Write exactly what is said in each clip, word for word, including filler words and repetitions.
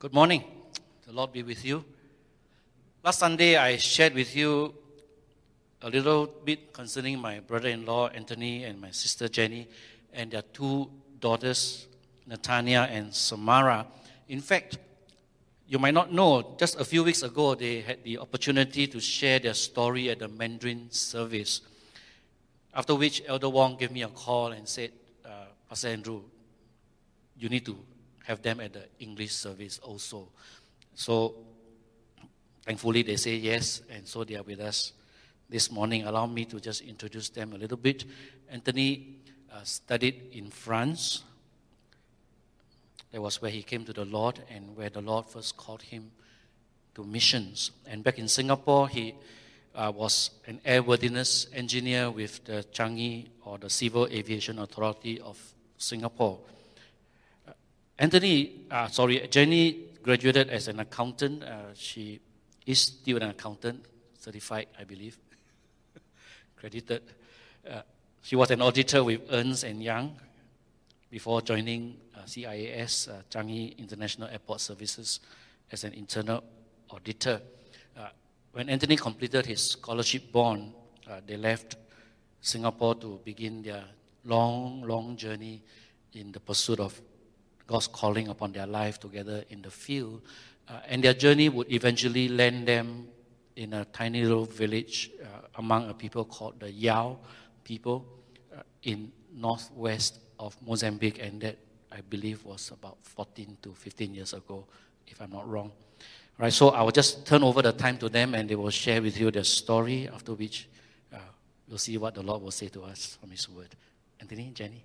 Good morning. The Lord be with you. Last Sunday, I shared with you a little bit concerning my brother-in-law, Anthony, and my sister, Jenny, and their two daughters, Natania and Samara. In fact, you might not know, just a few weeks ago, they had the opportunity to share their story at the Mandarin service. After which, Elder Wong gave me a call and said, uh, Pastor Andrew, you need to have them at the English service also. So, thankfully, they say yes, and so they are with us this morning. Allow me to just introduce them a little bit. Anthony uh, studied in France. That was where he came to the Lord and where the Lord first called him to missions. And back in Singapore, he uh, was an airworthiness engineer with the Changi, or the Civil Aviation Authority of Singapore. Uh, Anthony, uh, sorry, Jenny graduated as an accountant. Uh, she is still an accountant, certified, I believe, credited. Uh, she was an auditor with Ernst and Young before joining uh, C I A S, uh, Changi International Airport Services, as an internal auditor. Uh, when Anthony completed his scholarship bond, uh, they left Singapore to begin their long, long journey in the pursuit of God's calling upon their life together in the field. Uh, and their journey would eventually land them in a tiny little village uh, among a people called the Yao people uh, in northwest of Mozambique, and that, I believe, was about fourteen to fifteen years ago, if I'm not wrong. Right, so I will just turn over the time to them, and they will share with you their story, after which uh, we'll see what the Lord will say to us from His Word. Anthony, Jenny.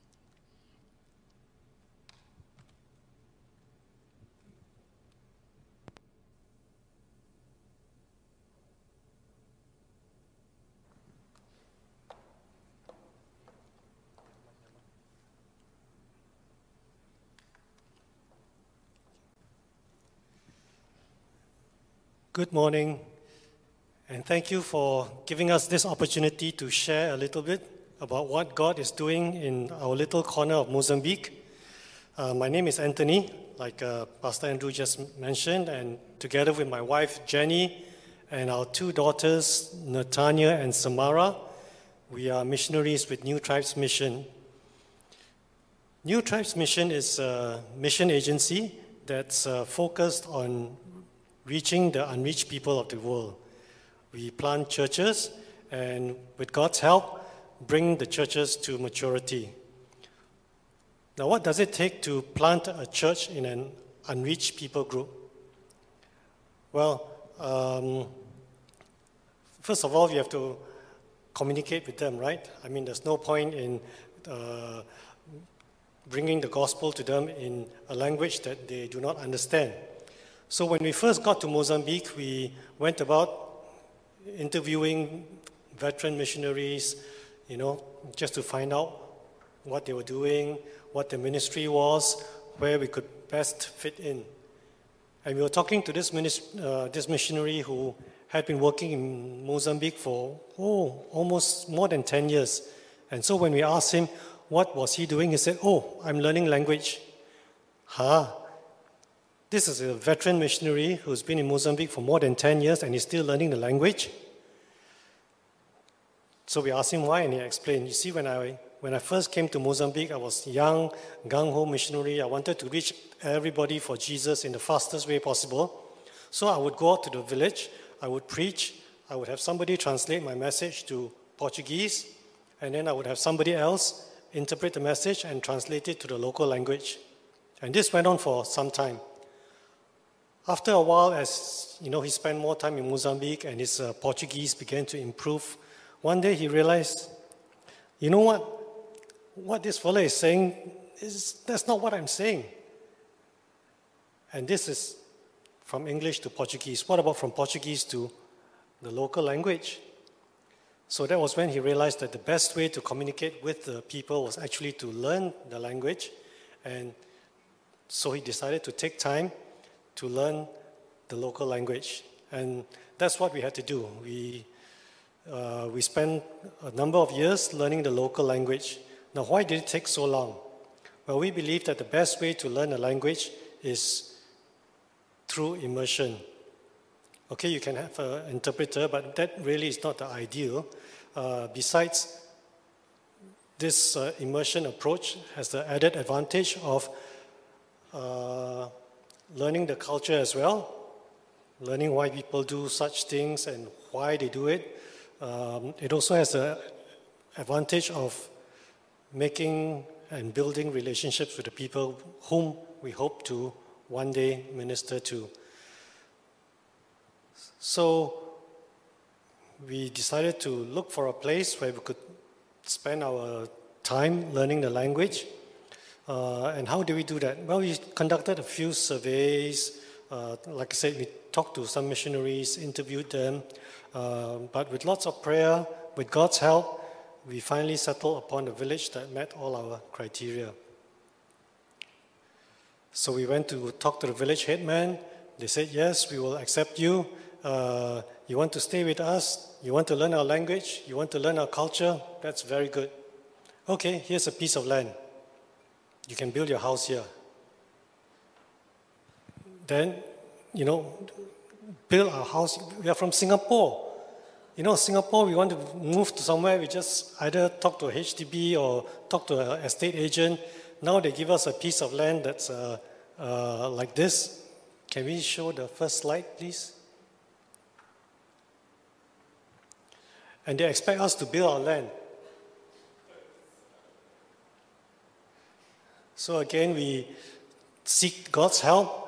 Good morning, and thank you for giving us this opportunity to share a little bit about what God is doing in our little corner of Mozambique. Uh, my name is Anthony, like uh, Pastor Andrew just mentioned, and together with my wife Jenny and our two daughters, Natania and Samara, we are missionaries with New Tribes Mission. New Tribes Mission is a mission agency that's uh, focused on reaching the unreached people of the world. We plant churches and, with God's help, bring the churches to maturity. Now, what does it take to plant a church in an unreached people group? Well, um, first of all, you have to communicate with them, right? I mean, there's no point in uh, bringing the gospel to them in a language that they do not understand. So when we first got to Mozambique, we went about interviewing veteran missionaries, you know, just to find out what they were doing, what the ministry was, where we could best fit in. And we were talking to this, minist- uh, this missionary who had been working in Mozambique for, oh, almost more than ten years. And so when we asked him what was he doing, he said, oh, I'm learning language. Huh? This is a veteran missionary who's been in Mozambique for more than ten years and he's still learning the language. So we asked him why, and he explained, you see, when I, when I first came to Mozambique, I was young, gung-ho missionary. I wanted to reach everybody for Jesus in the fastest way possible. So I would go out to the village, I would preach, I would have somebody translate my message to Portuguese, and then I would have somebody else interpret the message and translate it to the local language. And this went on for some time. After a while, as you know, he spent more time in Mozambique and his uh, Portuguese began to improve. One day he realized, you know what? What this fellow is saying, is that's not what I'm saying. And this is from English to Portuguese. What about from Portuguese to the local language? So that was when he realized that the best way to communicate with the people was actually to learn the language. And so he decided to take time to learn the local language. And that's what we had to do. We, uh, we spent a number of years learning the local language. Now, why did it take so long? Well, we believe that the best way to learn a language is through immersion. Okay, you can have an interpreter, but that really is not the ideal. Uh, besides, this uh, immersion approach has the added advantage of uh, learning the culture as well, learning why people do such things and why they do it. Um, it also has the advantage of making and building relationships with the people whom we hope to one day minister to. So we decided to look for a place where we could spend our time learning the language. Uh, and how do we do that? Well, we conducted a few surveys. Uh, like I said, we talked to some missionaries, interviewed them. Uh, but with lots of prayer, with God's help, we finally settled upon a village that met all our criteria. So we went to talk to the village headman. They said, yes, we will accept you. Uh, you want to stay with us? You want to learn our language? You want to learn our culture? That's very good. Okay, here's a piece of land. You can build your house here. Then, you know, build our house. We are from Singapore. You know, Singapore, we want to move to somewhere, we just either talk to a H D B or talk to an estate agent. Now they give us a piece of land that's uh, uh, like this. Can we show the first slide, please? And they expect us to build our land. So again, we seek God's help.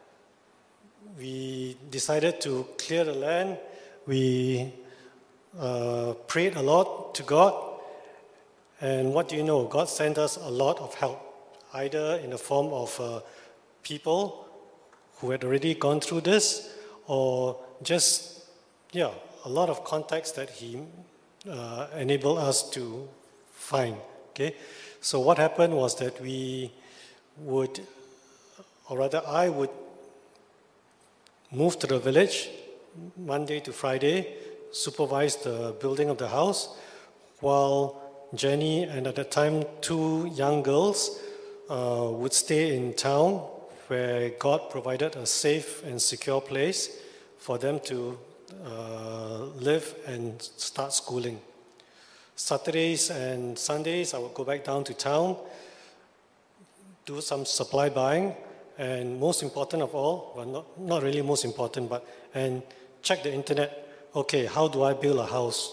We decided to clear the land. We uh, prayed a lot to God. And what do you know? God sent us a lot of help, either in the form of uh, people who had already gone through this, or just, yeah, a lot of contacts that He uh, enabled us to find. Okay, so what happened was that we would, or rather I would move to the village Monday to Friday, supervise the building of the house, while Jenny and at that time two young girls uh, would stay in town where God provided a safe and secure place for them to uh, live and start schooling. Saturdays and Sundays I would go back down to town, do some supply buying, and most important of all, well not, not really most important, but and check the internet. Okay, how do I build a house?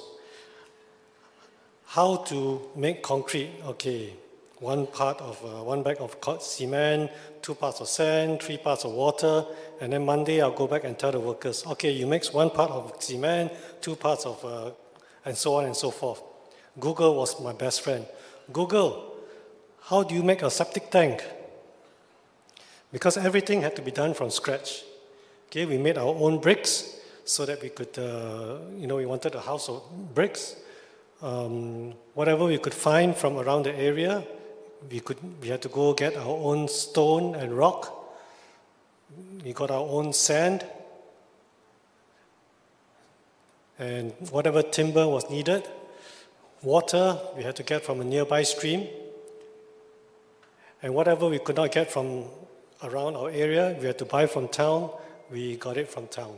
How to make concrete? Okay, one part of uh, one bag of cement, two parts of sand, three parts of water, and then Monday I'll go back and tell the workers, okay, you mix one part of cement, two parts of, uh, and so on and so forth. Google was my best friend. Google, how do you make a septic tank? Because everything had to be done from scratch. Okay, we made our own bricks so that we could, uh, you know, we wanted a house of bricks. Um, whatever we could find from around the area, we could. We had to go get our own stone and rock. We got our own sand, and whatever timber was needed. Water we had to get from a nearby stream, and whatever we could not get from around our area, we had to buy from town. We got it from town.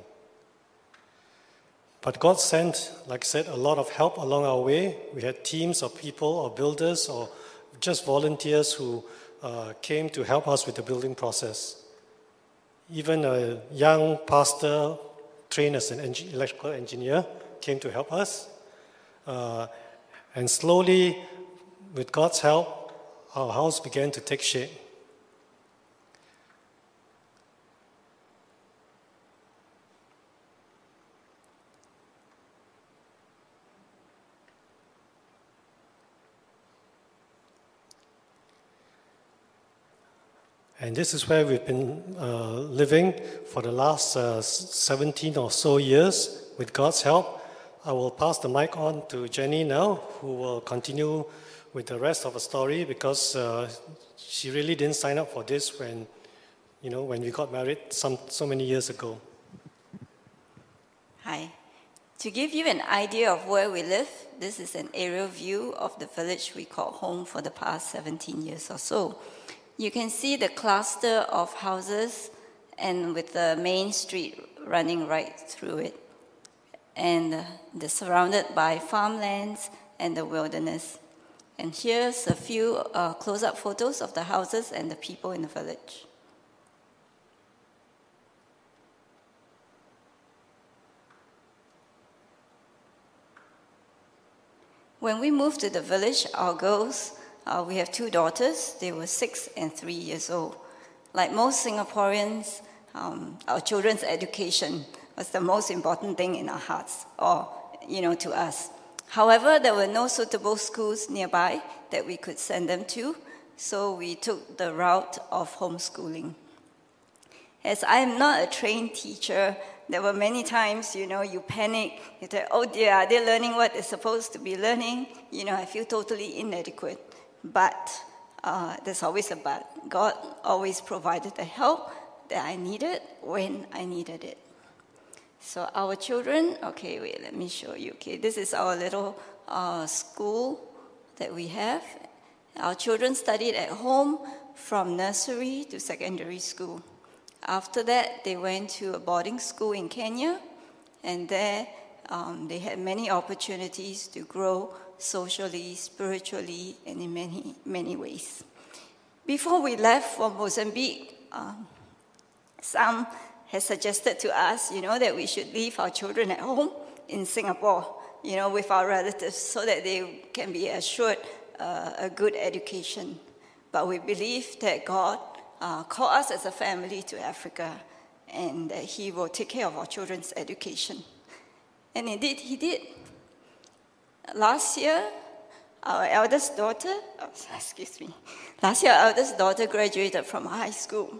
But God sent, like I said, a lot of help along our way. We had teams of people or builders or just volunteers who uh, came to help us with the building process. Even a young pastor trained as an eng- electrical engineer came to help us. Uh, and slowly, with God's help, our house began to take shape. And this is where we've been uh, living for the last uh, seventeen or so years with God's help. I will pass the mic on to Jenny now, who will continue with the rest of the story because uh, she really didn't sign up for this when, you know, when we got married some so many years ago. Hi. To give you an idea of where we live, this is an aerial view of the village we call home for the past seventeen years or so. You can see the cluster of houses and with the main street running right through it. And uh, they're surrounded by farmlands and the wilderness. And here's a few uh, close-up photos of the houses and the people in the village. When we moved to the village, our girls, uh, we have two daughters, they were six and three years old. Like most Singaporeans, um, our children's education was the most important thing in our hearts, or, you know, to us. However, there were no suitable schools nearby that we could send them to, so we took the route of homeschooling. As I am not a trained teacher, there were many times, you know, you panic, you think, oh dear, are they learning what they're supposed to be learning? You know, I feel totally inadequate. But uh, there's always a but. God always provided the help that I needed when I needed it. So our children, okay, wait, let me show you. Okay, this is our little uh, school that we have. Our children studied at home from nursery to secondary school. After that, they went to a boarding school in Kenya, and there um, they had many opportunities to grow socially, spiritually, and in many, many ways. Before we left for Mozambique, um, some has suggested to us, you know, that we should leave our children at home in Singapore, you know, with our relatives so that they can be assured uh, a good education. But we believe that God uh, called us as a family to Africa and that He will take care of our children's education. And indeed, He did. Last year, our eldest daughter, oh, excuse me, last year our eldest daughter graduated from high school.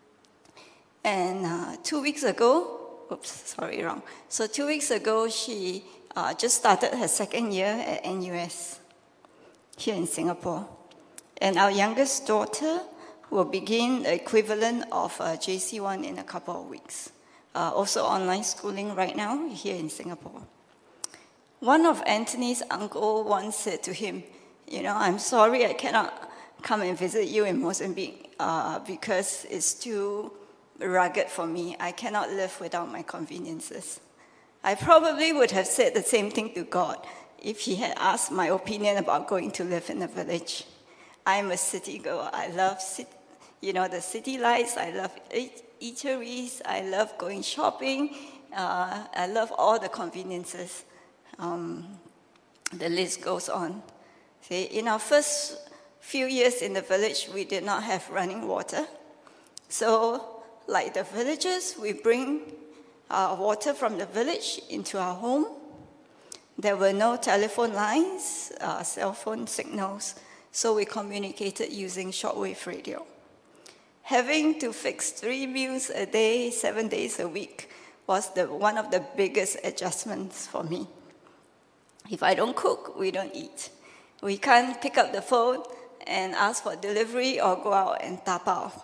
And uh, two weeks ago, oops, sorry, wrong. So two weeks ago, she uh, just started her second year at N U S here in Singapore. And our youngest daughter will begin the equivalent of uh, J C one in a couple of weeks. Uh, also online schooling right now here in Singapore. One of Anthony's uncle once said to him, you know, I'm sorry I cannot come and visit you in Mozambique uh, because it's too rugged for me. I cannot live without my conveniences. I probably would have said the same thing to God if He had asked my opinion about going to live in a village. I'm a city girl. I love, city, you know, the city lights. I love eateries. I love going shopping. Uh, I love all the conveniences. Um, the list goes on. See, in our first few years in the village, we did not have running water. So, like the villagers, we bring uh, water from the village into our home. There were no telephone lines, uh, cell phone signals, so we communicated using shortwave radio. Having to fix three meals a day, seven days a week, was the, one of the biggest adjustments for me. If I don't cook, we don't eat. We can't pick up the phone and ask for delivery or go out and tap out.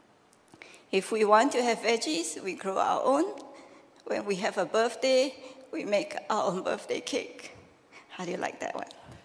If we want to have veggies, we grow our own. When we have a birthday, we make our own birthday cake. How do you like that one?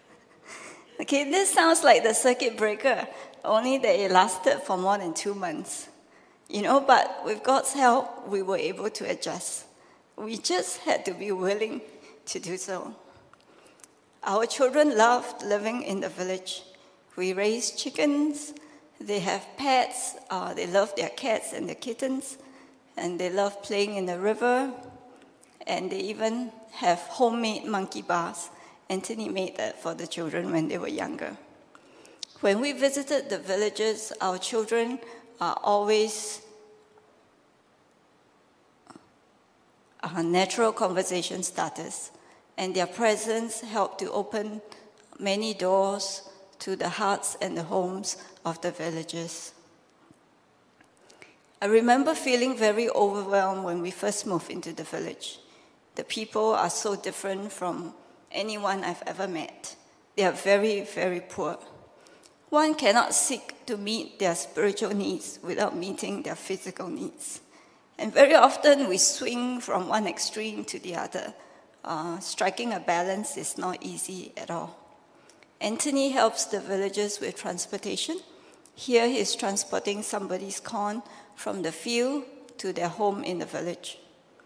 Okay, this sounds like the circuit breaker, only that it lasted for more than two months. You know, but with God's help, we were able to adjust. We just had to be willing to do so. Our children loved living in the village. We raised chickens. They have pets, uh, they love their cats and their kittens, and they love playing in the river, and they even have homemade monkey bars. Anthony made that for the children when they were younger. When we visited the villages, our children are always uh, natural conversation starters, and their presence helped to open many doors to the hearts and the homes of the villagers. I remember feeling very overwhelmed when we first moved into the village. The people are so different from anyone I've ever met. They are very, very poor. One cannot seek to meet their spiritual needs without meeting their physical needs. And very often we swing from one extreme to the other. Uh, striking a balance is not easy at all. Anthony helps the villagers with transportation. Here he's transporting somebody's corn from the field to their home in the village.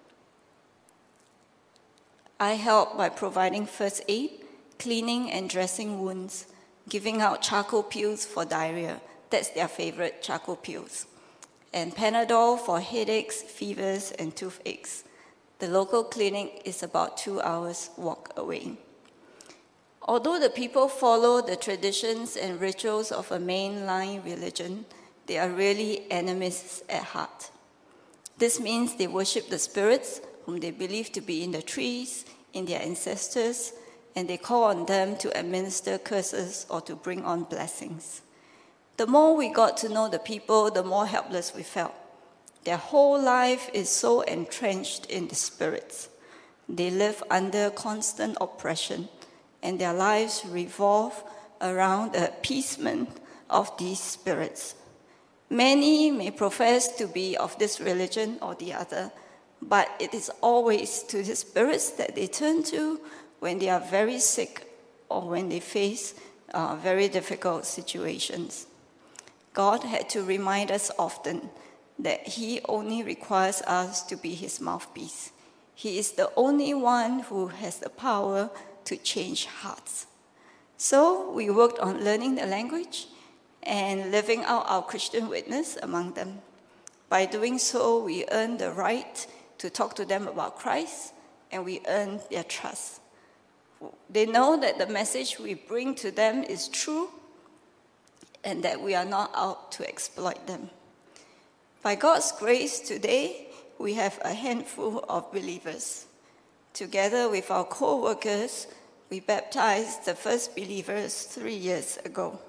I help by providing first aid, cleaning and dressing wounds, giving out charcoal pills for diarrhea. That's their favorite, charcoal pills. And Panadol for headaches, fevers, and toothaches. The local clinic is about two hours walk away. Although the people follow the traditions and rituals of a mainline religion, they are really enemies at heart. This means they worship the spirits whom they believe to be in the trees, in their ancestors, and they call on them to administer curses or to bring on blessings. The more we got to know the people, the more helpless we felt. Their whole life is so entrenched in the spirits. They live under constant oppression, and their lives revolve around the appeasement of these spirits. Many may profess to be of this religion or the other, but it is always to the spirits that they turn to when they are very sick or when they face uh, very difficult situations. God had to remind us often that he only requires us to be his mouthpiece. He is the only one who has the power to change hearts. So we worked on learning the language and living out our Christian witness among them. By doing so, we earned the right to talk to them about Christ, and we earned their trust. They know that the message we bring to them is true and that we are not out to exploit them. By God's grace, today we have a handful of believers. Together with our co-workers, we baptized the first believers three years ago.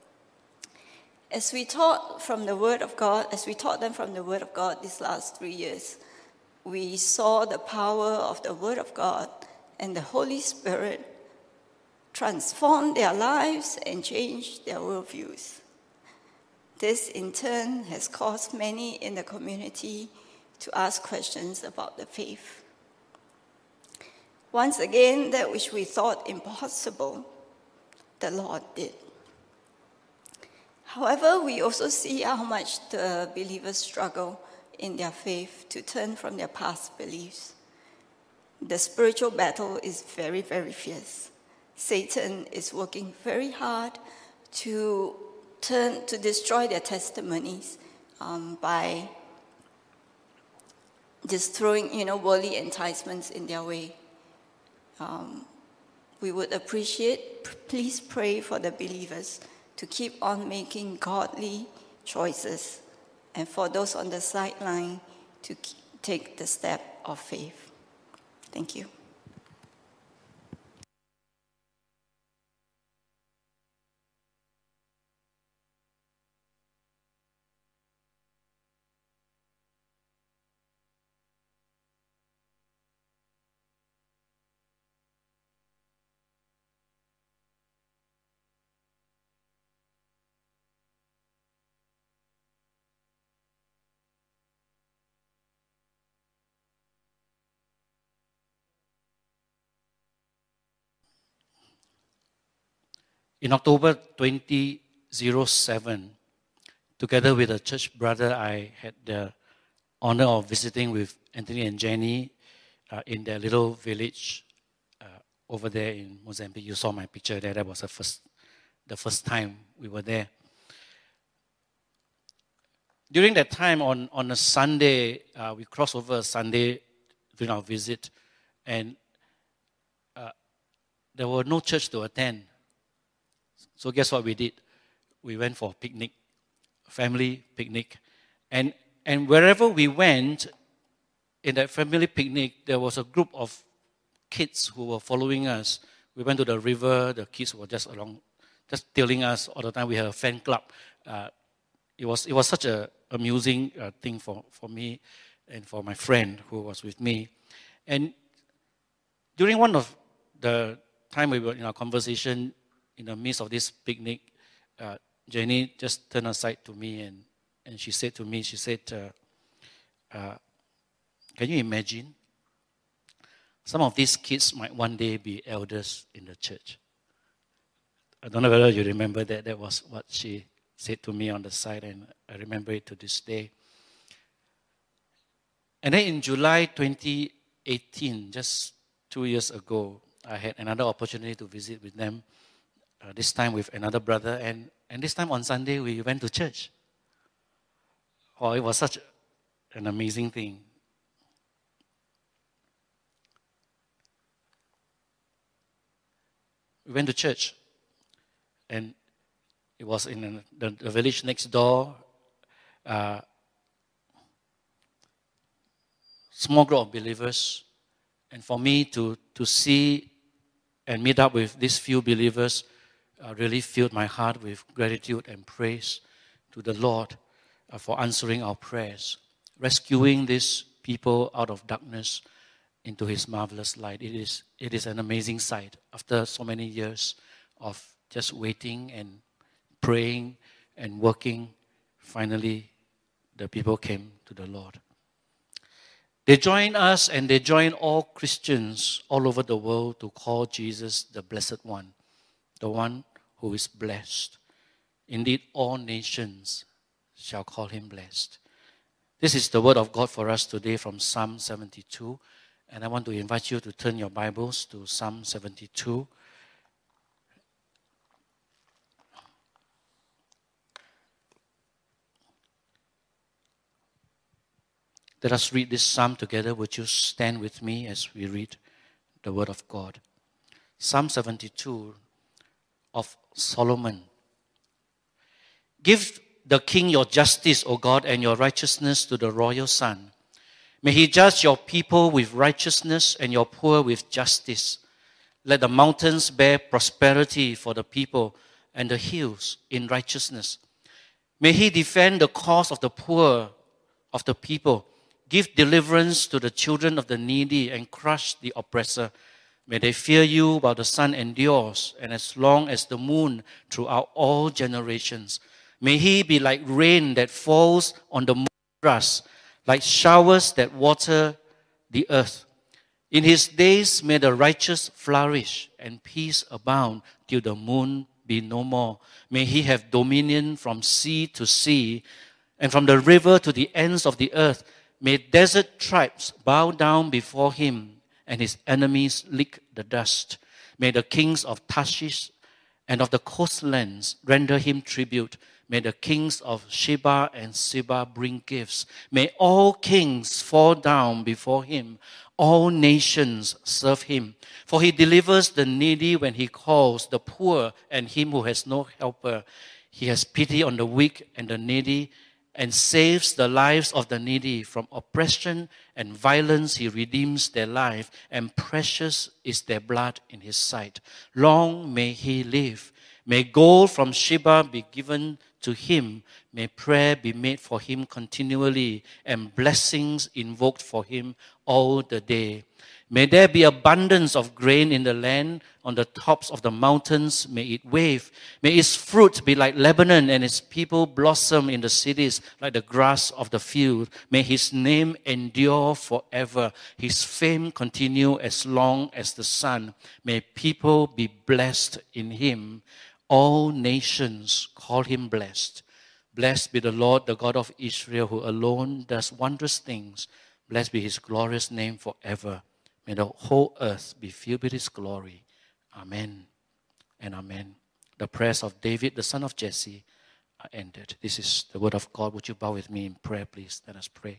As we taught from the Word of God, as we taught them from the Word of God these last three years, we saw the power of the Word of God and the Holy Spirit transform their lives and change their worldviews. This, in turn, has caused many in the community to ask questions about the faith. Once again, that which we thought impossible, the Lord did. However, we also see how much the believers struggle in their faith to turn from their past beliefs. The spiritual battle is very, very fierce. Satan is working very hard to turn to destroy their testimonies um, by just throwing, you know, worldly enticements in their way. Um, we would appreciate, please pray for the believers to keep on making godly choices, and for those on the sideline to take the step of faith. Thank you. In October twenty oh seven, together with a church brother, I had the honor of visiting with Anthony and Jenny uh, in their little village uh, over there in Mozambique. You saw my picture there. That was the first, the first time we were there. During that time, on, on a Sunday, uh, we crossed over a Sunday during our visit, and uh, there were no church to attend. So guess what we did? We went for a picnic, a family picnic. And, and wherever we went, in that family picnic, there was a group of kids who were following us. We went to the river, the kids were just along, just telling us all the time. We had a fan club. Uh, it was it was such an amusing uh, thing for, for me and for my friend who was with me. And during one of the time we were in our conversation, in the midst of this picnic, uh, Jenny just turned aside to me and, and she said to me, she said, uh, uh, can you imagine? Some of these kids might one day be elders in the church. I don't know whether you remember that. That was what she said to me on the side, and I remember it to this day. And then in July twenty eighteen, just two years ago, I had another opportunity to visit with them, uh, this time with another brother, and, and this time on Sunday we went to church. Oh, it was such an amazing thing. We went to church, and it was in the, the village next door. Uh, small group of believers, and for me to, to see and meet up with these few believers uh, really filled my heart with gratitude and praise to the Lord uh, for answering our prayers, rescuing these people out of darkness into His marvelous light. It is, it is an amazing sight. After so many years of just waiting and praying and working, finally the people came to the Lord. They join us and they join all Christians all over the world to call Jesus the Blessed One, the one who is blessed. Indeed, all nations shall call Him blessed. This is the word of God for us today from Psalm seventy-two. And I want to invite you to turn your Bibles to Psalm seventy-two. Let us read this psalm together. Would you stand with me as we read the word of God? Psalm seventy-two of Solomon. Give the king your justice, O God, and your righteousness to the royal son. May he judge your people with righteousness and your poor with justice. Let the mountains bear prosperity for the people and the hills in righteousness. May he defend the cause of the poor of the people. Give deliverance to the children of the needy and crush the oppressor. May they fear you while the sun endures and as long as the moon throughout all generations. May he be like rain that falls on the mown grass, like showers that water the earth. In his days may the righteous flourish and peace abound till the moon be no more. May he have dominion from sea to sea and from the river to the ends of the earth. May desert tribes bow down before him and his enemies lick the dust. May the kings of Tarshish and of the coastlands render him tribute. May the kings of Sheba and Seba bring gifts. May all kings fall down before him. All nations serve him. For he delivers the needy when he calls, the poor and him who has no helper. He has pity on the weak and the needy, and saves the lives of the needy from oppression and violence. He redeems their life, and precious is their blood in his sight. Long may he live. May gold from Sheba be given to him. May prayer be made for him continually, and blessings invoked for him all the day. May there be abundance of grain in the land. On the tops of the mountains may it wave. May its fruit be like Lebanon, and its people blossom in the cities like the grass of the field. May his name endure forever. His fame continue as long as the sun. May people be blessed in him. All nations call him blessed. Blessed be the Lord, the God of Israel, who alone does wondrous things. Blessed be his glorious name forever. May the whole earth be filled with his glory. Amen and amen. The prayers of David, the son of Jesse, are ended. This is the word of God. Would you bow with me in prayer, please? Let us pray.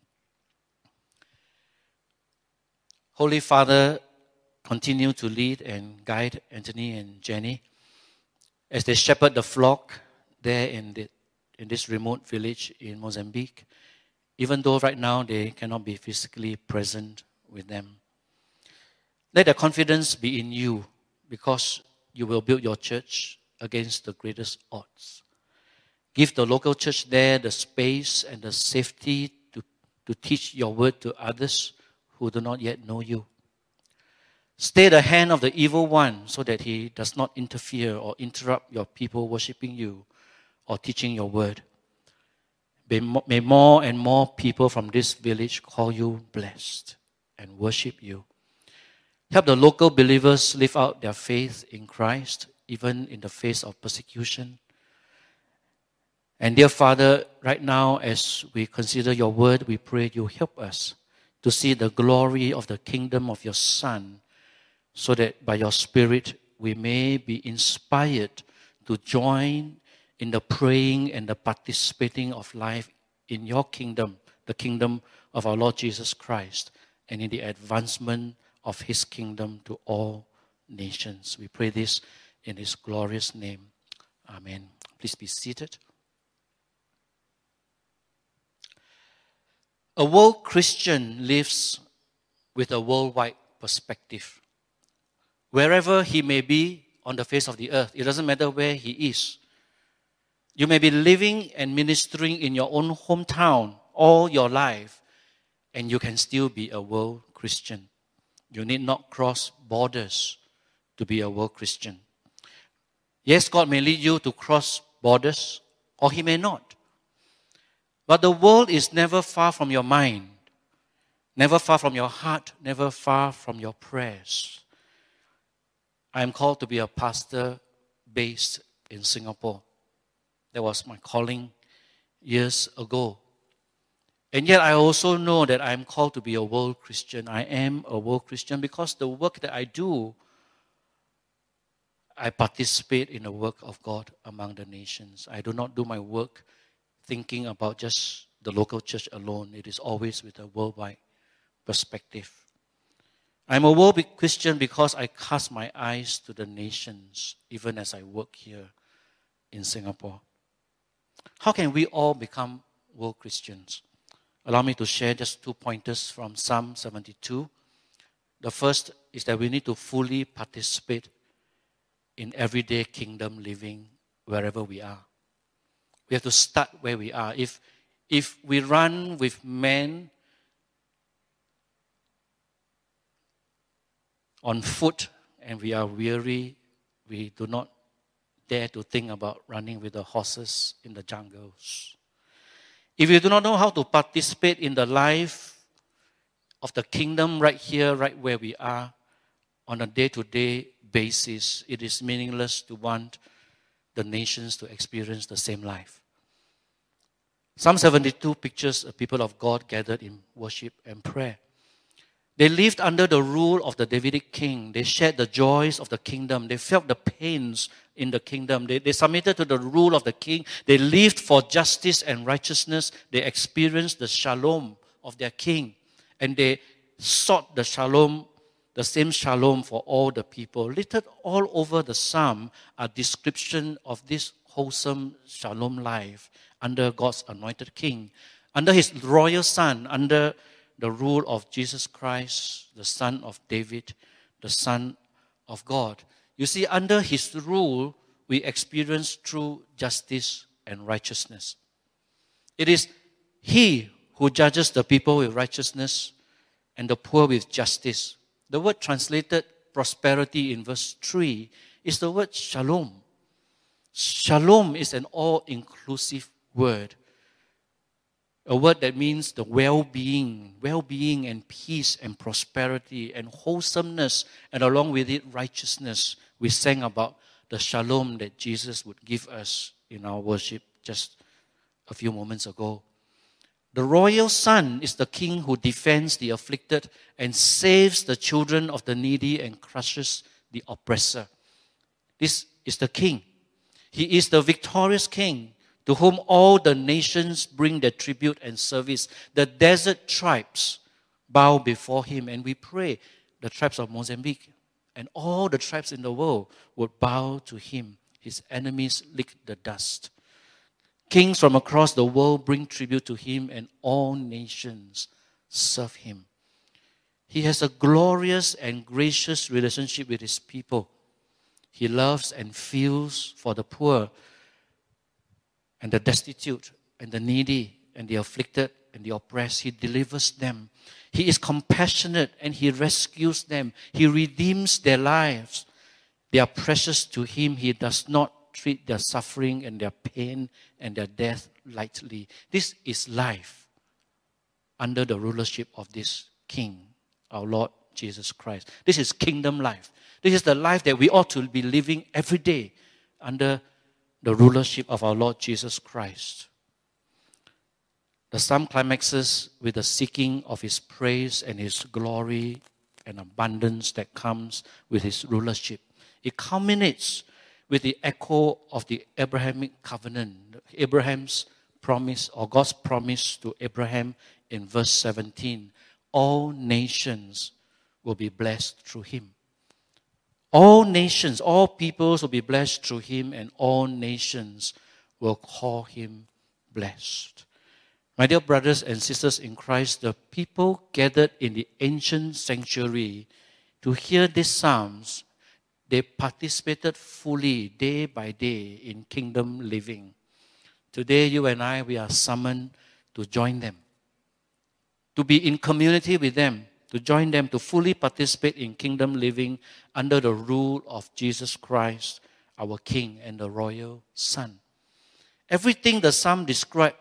Holy Father, continue to lead and guide Anthony and Jenny as they shepherd the flock there in, the, in this remote village in Mozambique, even though right now they cannot be physically present with them. Let their confidence be in you, because you will build your church against the greatest odds. Give the local church there the space and the safety to, to teach your word to others who do not yet know you. Stay the hand of the evil one so that he does not interfere or interrupt your people worshiping you or teaching your word. May more and more people from this village call you blessed and worship you. Help the local believers live out their faith in Christ, even in the face of persecution. And dear Father, right now as we consider your word, we pray you help us to see the glory of the kingdom of your Son, so that by your Spirit we may be inspired to join in the praying and the participating of life in your kingdom, the kingdom of our Lord Jesus Christ, and in the advancement of his kingdom to all nations. We pray this in his glorious name. Amen. Please be seated. A world Christian lives with a worldwide perspective. Wherever he may be on the face of the earth, it doesn't matter where he is. You may be living and ministering in your own hometown all your life, and you can still be a world Christian. You need not cross borders to be a world Christian. Yes, God may lead you to cross borders, or he may not. But the world is never far from your mind, never far from your heart, never far from your prayers. I am called to be a pastor based in Singapore. That was my calling years ago. And yet I also know that I am called to be a world Christian. I am a world Christian because the work that I do, I participate in the work of God among the nations. I do not do my work thinking about just the local church alone. It is always with a worldwide perspective. I'm a world Christian because I cast my eyes to the nations, even as I work here in Singapore. How can we all become world Christians? Allow me to share just two pointers from Psalm seventy-two. The first is that we need to fully participate in everyday kingdom living wherever we are. We have to start where we are. If, if we run with men on foot and we are weary, we do not dare to think about running with the horses in the jungles. If you do not know how to participate in the life of the kingdom right here, right where we are, on a day-to-day basis, it is meaningless to want the nations to experience the same life. Psalm seventy-two pictures a people of God gathered in worship and prayer. They lived under the rule of the Davidic king. They shared the joys of the kingdom. They felt the pains in the kingdom. They, they submitted to the rule of the king. They lived for justice and righteousness. They experienced the shalom of their king. And they sought the shalom, the same shalom for all the people. Littered all over the psalm are description of this wholesome shalom life under God's anointed king, under his royal son, under the rule of Jesus Christ, the Son of David, the Son of God. You see, under his rule, we experience true justice and righteousness. It is he who judges the people with righteousness and the poor with justice. The word translated prosperity in verse three is the word shalom. Shalom is an all-inclusive word. A word that means the well-being, well-being and peace and prosperity and wholesomeness, and along with it, righteousness. We sang about the shalom that Jesus would give us in our worship just a few moments ago. The royal son is the king who defends the afflicted and saves the children of the needy and crushes the oppressor. This is the king. He is the victorious king, to whom all the nations bring their tribute and service. The desert tribes bow before him, and we pray the tribes of Mozambique and all the tribes in the world would bow to him. His enemies lick the dust. Kings from across the world bring tribute to him, and all nations serve him. He has a glorious and gracious relationship with his people. He loves and feels for the poor and the destitute, and the needy, and the afflicted, and the oppressed. He delivers them. He is compassionate, and he rescues them. He redeems their lives. They are precious to him. He does not treat their suffering and their pain and their death lightly. This is life under the rulership of this King, our Lord Jesus Christ. This is kingdom life. This is the life that we ought to be living every day under the rulership of our Lord Jesus Christ. The psalm climaxes with the seeking of his praise and his glory and abundance that comes with his rulership. It culminates with the echo of the Abrahamic covenant, Abraham's promise, or God's promise to Abraham in verse seventeen. All nations will be blessed through him. All nations, all peoples will be blessed through him, and all nations will call him blessed. My dear brothers and sisters in Christ, the people gathered in the ancient sanctuary to hear these psalms, they participated fully, day by day, in kingdom living. Today, you and I, we are summoned to join them, to be in community with them, to join them, to fully participate in kingdom living under the rule of Jesus Christ, our King and the royal Son. Everything the psalm describes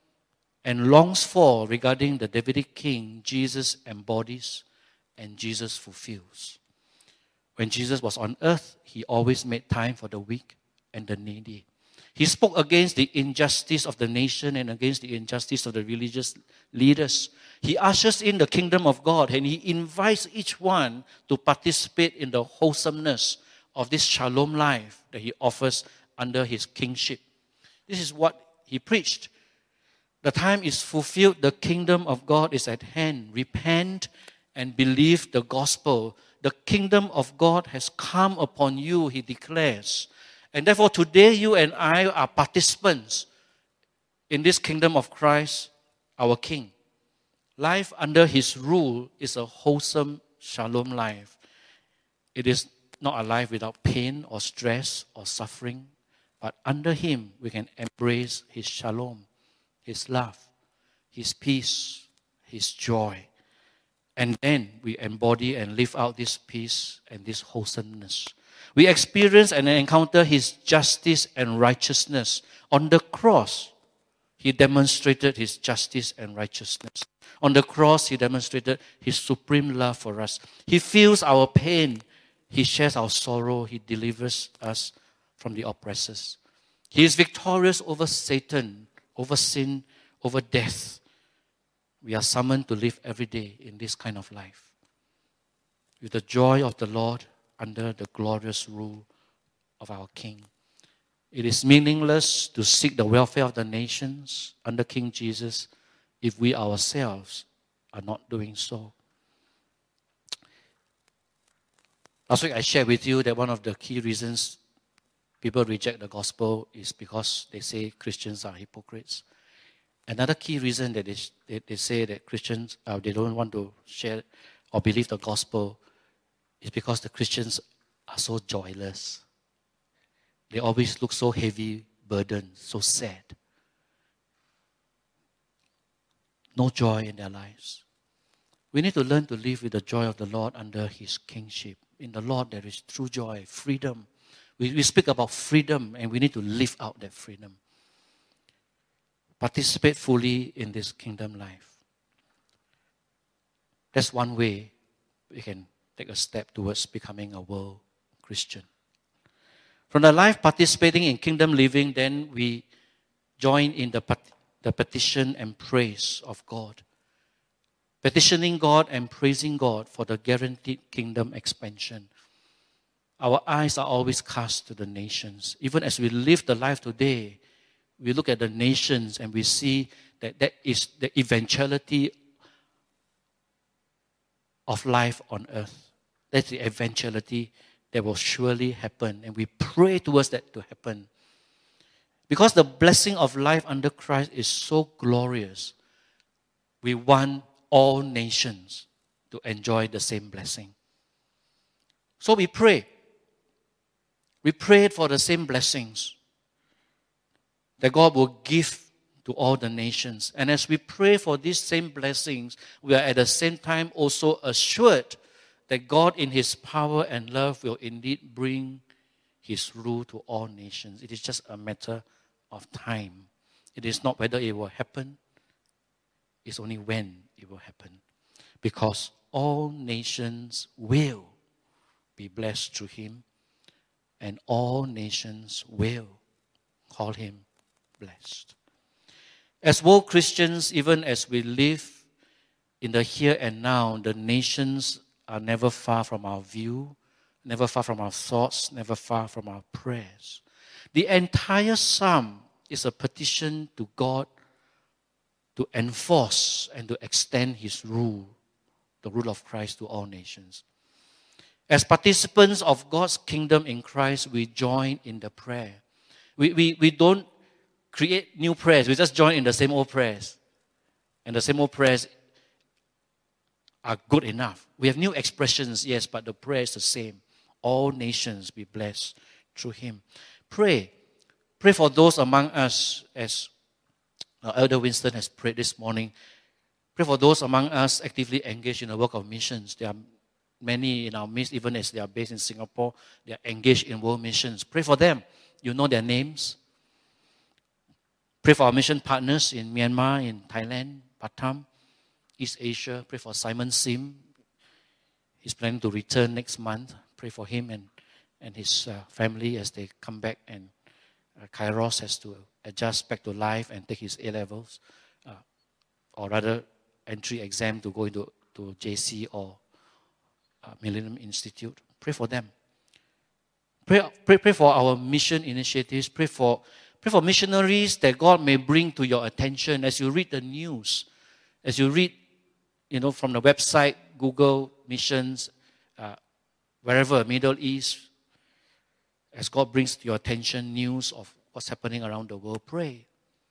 and longs for regarding the Davidic king, Jesus embodies and Jesus fulfills. When Jesus was on earth, he always made time for the weak and the needy. He spoke against the injustice of the nation and against the injustice of the religious leaders. He ushers in the kingdom of God, and he invites each one to participate in the wholesomeness of this shalom life that he offers under his kingship. This is what he preached. The time is fulfilled. The kingdom of God is at hand. Repent and believe the gospel. The kingdom of God has come upon you, he declares. And therefore today you and I are participants in this kingdom of Christ, our King. Life under his rule is a wholesome shalom life. It is not a life without pain or stress or suffering, but under him we can embrace his shalom, his love, his peace, his joy. And then we embody and live out this peace and this wholesomeness. We experience and encounter his justice and righteousness. On the cross, he demonstrated his justice and righteousness. On the cross, he demonstrated his supreme love for us. He feels our pain. He shares our sorrow. He delivers us from the oppressors. He is victorious over Satan, over sin, over death. We are summoned to live every day in this kind of life, with the joy of the Lord under the glorious rule of our King. It is meaningless to seek the welfare of the nations under King Jesus if we ourselves are not doing so. Last week I shared with you that one of the key reasons people reject the gospel is because they say Christians are hypocrites. Another key reason that they, they, they say that Christians, uh, they don't want to share or believe the gospel is because the Christians are so joyless. They always look so heavy burdened, so sad. No joy in their lives. We need to learn to live with the joy of the Lord under his kingship. In the Lord there is true joy, freedom. We, we speak about freedom and we need to live out that freedom. Participate fully in this kingdom life. That's one way we can take a step towards becoming a world Christian. From the life participating in kingdom living, then we join in the, the petition and praise of God. Petitioning God and praising God for the guaranteed kingdom expansion. Our eyes are always cast to the nations. Even as we live the life today, we look at the nations and we see that that is the eventuality of life on earth. That's the eventuality that will surely happen. And we pray towards that to happen. Because the blessing of life under Christ is so glorious, we want all nations to enjoy the same blessing. So we pray. We prayed for the same blessings that God will give to all the nations. And as we pray for these same blessings, we are at the same time also assured that God in his power and love will indeed bring his rule to all nations. It is just a matter of time. It is not whether it will happen, it's only when it will happen. Because all nations will be blessed through him, and all nations will call him blessed. As world Christians, even as we live in the here and now, the nations are never far from our view, never far from our thoughts, never far from our prayers. The entire psalm is a petition to God to enforce and to extend his rule, the rule of Christ to all nations. As participants of God's kingdom in Christ, we join in the prayer. We, we, we don't create new prayers. We just join in the same old prayers. And the same old prayers are good enough. We have new expressions, yes, but the prayer is the same. All nations be blessed through him. Pray. Pray for those among us, as Elder Winston has prayed this morning. Pray for those among us actively engaged in the work of missions. There are many in our midst, even as they are based in Singapore, they are engaged in world missions. Pray for them. You know their names. Pray for our mission partners in Myanmar, in Thailand, Batam, East Asia. Pray for Simon Sim. He's planning to return next month. Pray for him and, and his uh, family as they come back, and uh, Kairos has to adjust back to life and take his A-levels, uh, or rather entry exam to go into to J C or uh, Millennium Institute. Pray for them. Pray, pray, pray for our mission initiatives. Pray for, pray for missionaries that God may bring to your attention as you read the news, as you read, you know, from the website, Google missions, uh, wherever, Middle East, as God brings to your attention news of what's happening around the world, pray.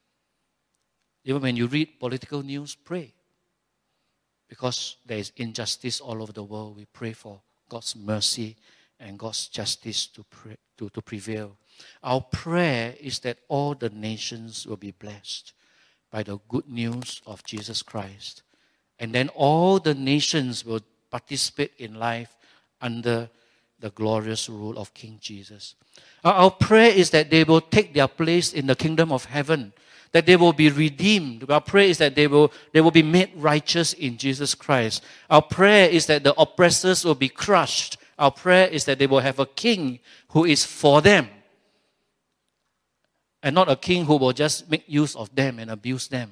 Even when you read political news, pray. Because there is injustice all over the world, we pray for God's mercy and God's justice to, pray, to, to prevail. Our prayer is that all the nations will be blessed by the good news of Jesus Christ. And then all the nations will participate in life under the glorious rule of King Jesus. Our prayer is that they will take their place in the kingdom of heaven, that they will be redeemed. Our prayer is that they will, they will be made righteous in Jesus Christ. Our prayer is that the oppressors will be crushed. Our prayer is that they will have a king who is for them, and not a king who will just make use of them and abuse them.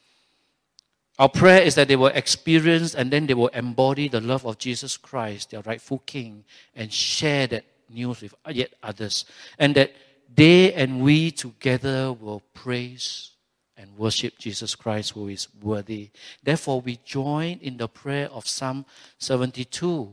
Our prayer is that they will experience and then they will embody the love of Jesus Christ, their rightful king, and share that news with yet others. And that they and we together will praise and worship Jesus Christ, who is worthy. Therefore, we join in the prayer of Psalm seventy-two.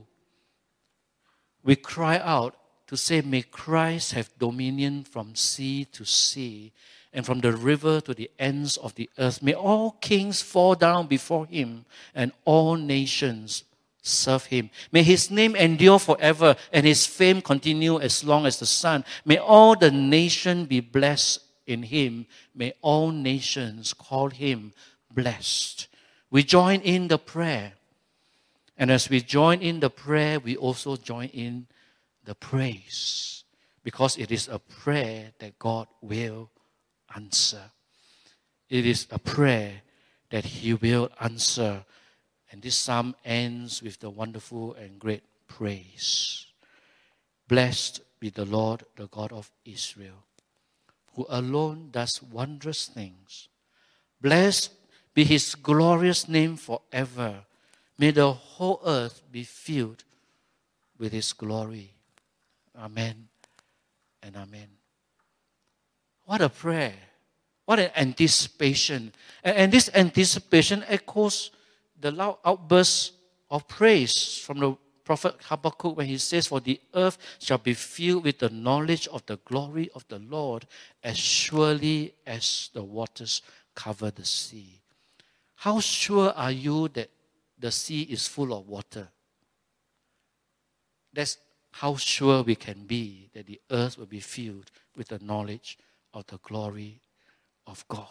We cry out to say, may Christ have dominion from sea to sea, and from the river to the ends of the earth. May all kings fall down before him, and all nations serve him. May his name endure forever, and his fame continue as long as the sun. May all the nation be blessed in him. May all nations call him blessed. We join in the prayer. And as we join in the prayer, we also join in the praise, because it is a prayer that God will answer. It is a prayer that he will answer. And this psalm ends with the wonderful and great praise. Blessed be the Lord, the God of Israel, who alone does wondrous things. Blessed be his glorious name forever. May the whole earth be filled with his glory. Amen and amen. What a prayer. What an anticipation. And, and this anticipation echoes the loud outburst of praise from the prophet Habakkuk when he says, for the earth shall be filled with the knowledge of the glory of the Lord, as surely as the waters cover the sea. How sure are you that the sea is full of water? That's how sure we can be that the earth will be filled with the knowledge of the glory of God.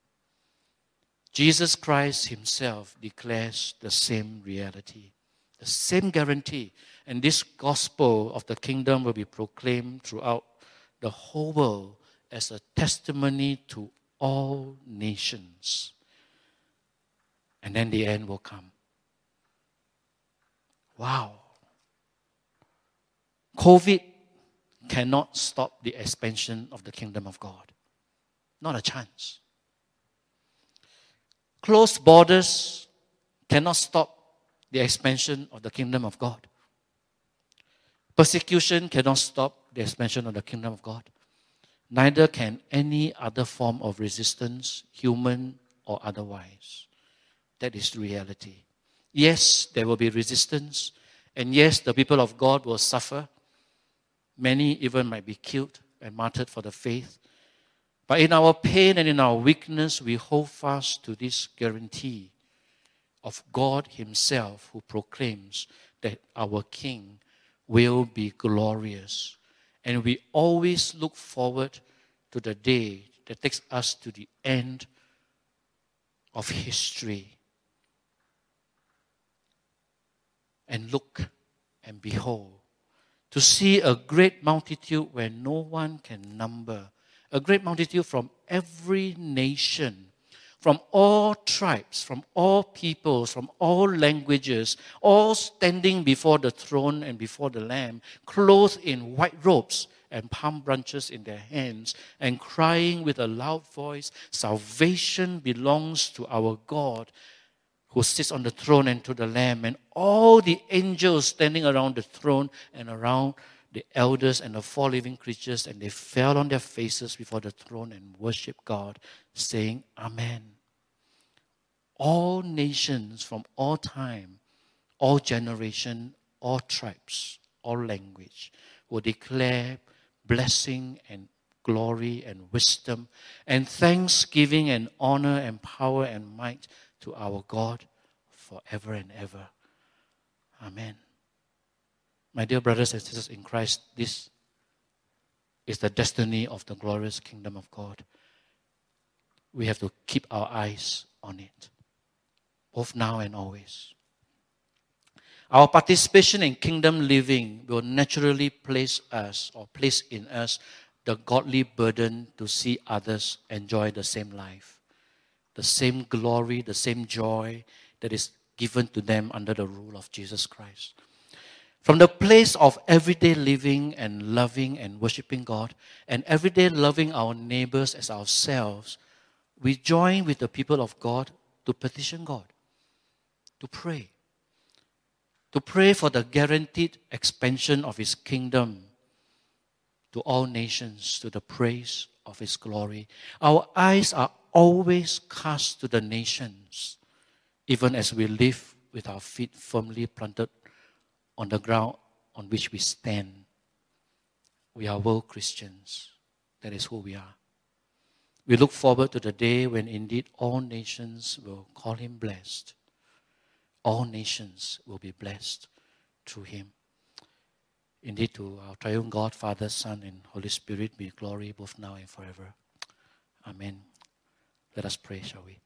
Jesus Christ himself declares the same reality, the same guarantee. And this gospel of the kingdom will be proclaimed throughout the whole world as a testimony to all nations. And then the end will come. Wow. COVID cannot stop the expansion of the kingdom of God. Not a chance. Closed borders cannot stop the expansion of the kingdom of God. Persecution cannot stop the expansion of the kingdom of God. Neither can any other form of resistance, human or otherwise. That is reality. Yes, there will be resistance. And yes, the people of God will suffer. Many even might be killed and martyred for the faith. But in our pain and in our weakness, we hold fast to this guarantee of God Himself, who proclaims that our King will be glorious. And we always look forward to the day that takes us to the end of history. And look and behold, to see a great multitude where no one can number, a great multitude from every nation, from all tribes, from all peoples, from all languages, all standing before the throne and before the Lamb, clothed in white robes and palm branches in their hands, and crying with a loud voice, "Salvation belongs to our God, who sits on the throne, and to the Lamb." And all the angels standing around the throne and around the elders and the four living creatures, and they fell on their faces before the throne and worshiped God, saying, Amen. All nations from all time, all generation, all tribes, all language will declare blessing and glory and wisdom and thanksgiving and honor and power and might to our God forever and ever. Amen. My dear brothers and sisters in Christ, this is the destiny of the glorious kingdom of God. We have to keep our eyes on it, both now and always. Our participation in kingdom living will naturally place us or place in us the godly burden to see others enjoy the same life, the same glory, the same joy that is given to them under the rule of Jesus Christ. From the place of everyday living and loving and worshiping God, and everyday loving our neighbors as ourselves, we join with the people of God to petition God, to pray, to pray for the guaranteed expansion of His kingdom to all nations, to the praise of His glory. Our eyes are always cast to the nations, even as we live with our feet firmly planted on the ground on which we stand. We are world Christians. That is who we are. We look forward to the day when indeed all nations will call Him blessed. All nations will be blessed through Him. Indeed, to our triune God, Father, Son, and Holy Spirit be glory both now and forever. Amen. Let us pray, shall we?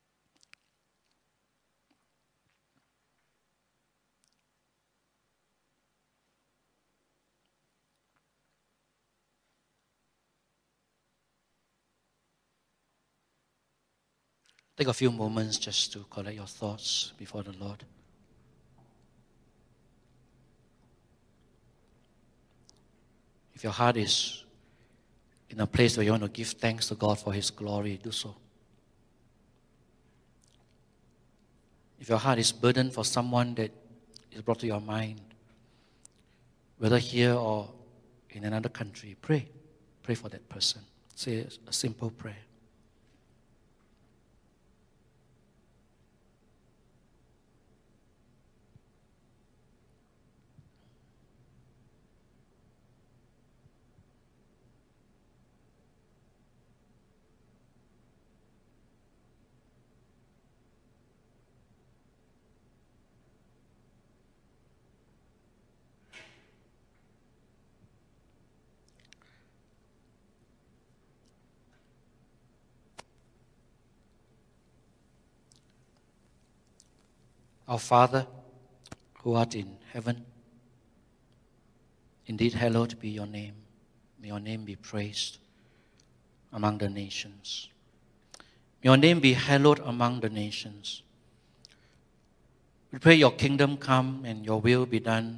Take a few moments just to collect your thoughts before the Lord. If your heart is in a place where you want to give thanks to God for His glory, do so. If your heart is burdened for someone that is brought to your mind, whether here or in another country, pray. Pray for that person. Say a simple prayer. Our Father, who art in heaven, indeed hallowed be your name. May your name be praised among the nations. May your name be hallowed among the nations. We pray your kingdom come and your will be done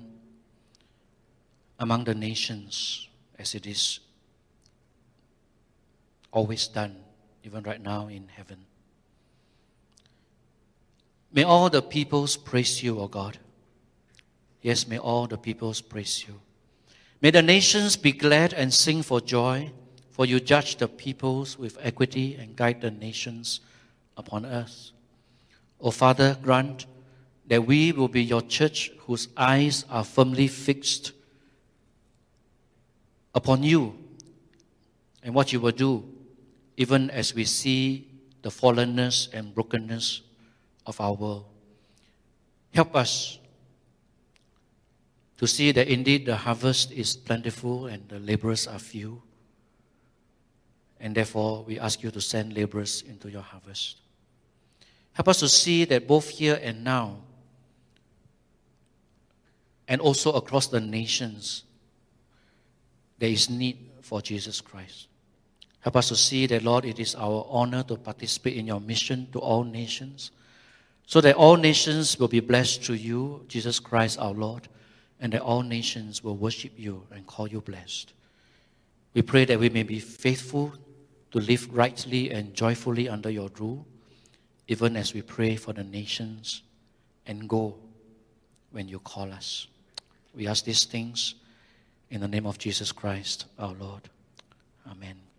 among the nations as it is always done even right now in heaven. May all the peoples praise you, O God. Yes, may all the peoples praise you. May the nations be glad and sing for joy, for you judge the peoples with equity and guide the nations upon earth. O Father, grant that we will be your church whose eyes are firmly fixed upon you and what you will do, even as we see the fallenness and brokenness of our world. Help us to see that indeed the harvest is plentiful and the laborers are few. And therefore, we ask you to send laborers into your harvest. Help us to see that both here and now, and also across the nations, there is need for Jesus Christ. Help us to see that, Lord, it is our honor to participate in your mission to all nations, so that all nations will be blessed through you, Jesus Christ our Lord, and that all nations will worship you and call you blessed. We pray that we may be faithful to live rightly and joyfully under your rule, even as we pray for the nations and go when you call us. We ask these things in the name of Jesus Christ, our Lord. Amen.